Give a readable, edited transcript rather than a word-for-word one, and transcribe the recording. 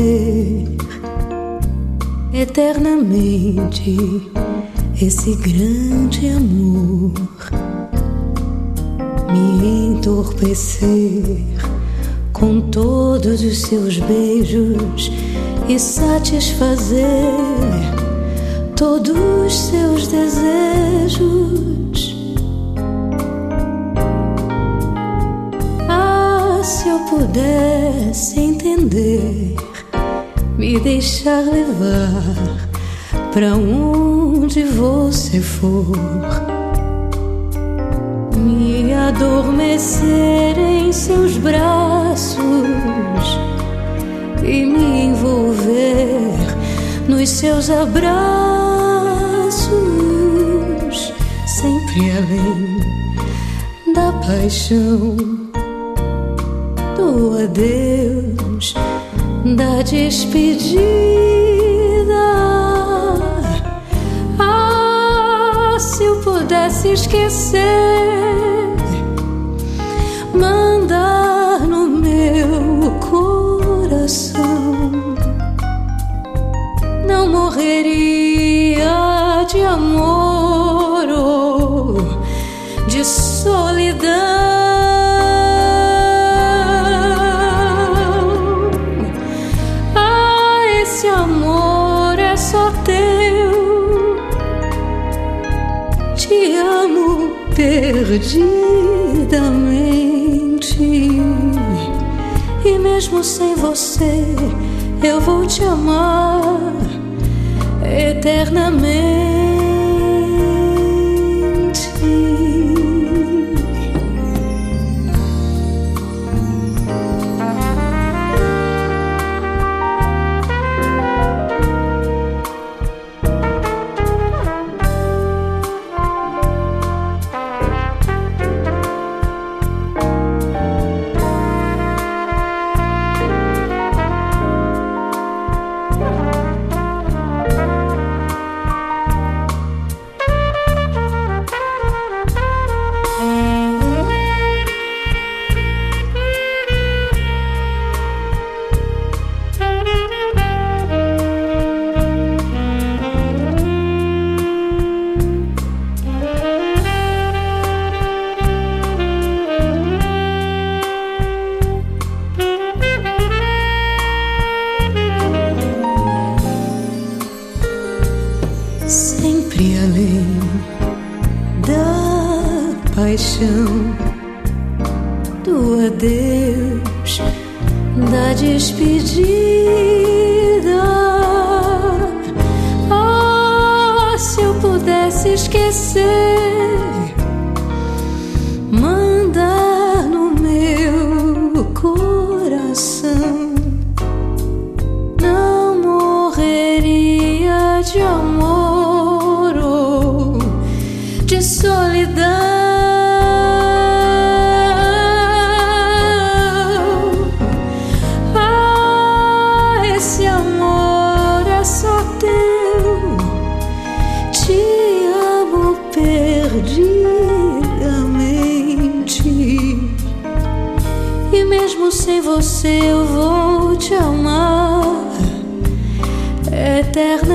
viver eternamente esse grande amor, me entorpecer com todos os seus beijos e satisfazer todos os seus desejos. Ah, se eu pudesse entender, me deixar levar pra onde você for, me adormecer em seus braços e me envolver nos seus abraços, sempre além da paixão, do adeus, da despedida. Ah, se eu pudesse esquecer, mandar no meu coração, não morreria de amor ou de solidão. Esse amor é só teu, te amo perdidamente, e mesmo sem você eu vou te amar eternamente. Sempre além da paixão, do adeus, da despedida. Ah, se eu pudesse esquecer, mandar no meu coração, não morreria de amor ou de solidão. Ah, esse amor é só teu, te amo perdidamente, e mesmo sem você eu vou te amar eternamente.